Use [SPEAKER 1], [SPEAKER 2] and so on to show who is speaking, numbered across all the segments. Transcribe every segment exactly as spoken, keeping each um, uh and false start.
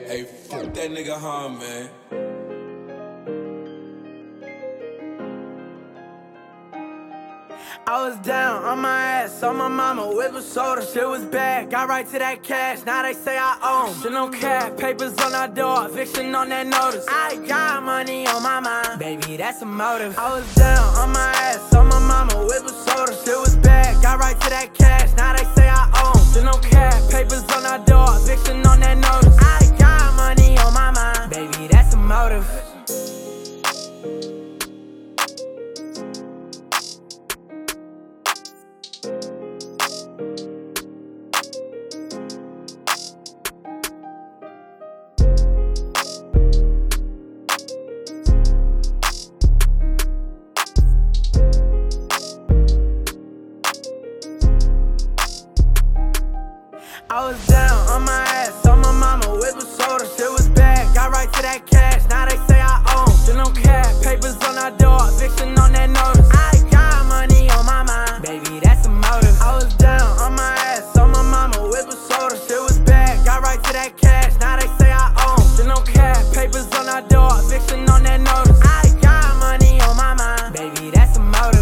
[SPEAKER 1] Hey, fuck that nigga hard, man.
[SPEAKER 2] I was down on my ass, on my mama, whipping soda, shit was bad. Got right to that cash, now they say I own. Shit no cap, papers on our door, eviction on that notice. I got money on my mind, baby, that's a motive. I was down on my ass, on my mama, whipping soda, shit was bad. Got right to that cash, now they say I own. Shit no cap, papers on our door, eviction on that notice. I got money on my mind, baby, that's a motive. I was down on my ass, on my mama, whipping soda, shit was bad. Got right to that cash, now they say I own. Shit no cap, papers on our door, eviction on that notice. I got money on my mind, baby, that's a motive. I was down on my ass, on my mama, whipping soda, shit was bad. Got right to that cash, now they say I own. Shit no cap, papers on our door, eviction on that notice. I got money on my mind, baby, that's a motive.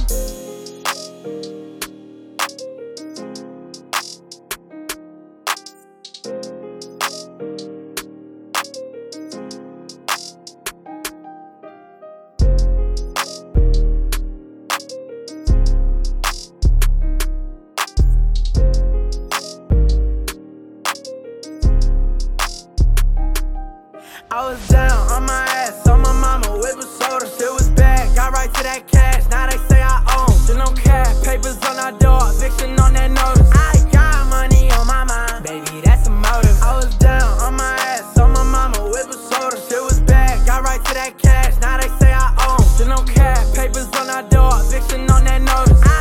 [SPEAKER 2] I was down on my ass, on my mama, whipping soda, shit was bad. Got right to that cash, now they say I own. Shit no cap, papers on our door, eviction on that notice. I got money on my mind, baby, that's a motive. I was down on my ass, on my mama, whipping soda, shit was bad. Got right to that cash, now they say I own. Shit no cap, papers on our door, eviction on that notice.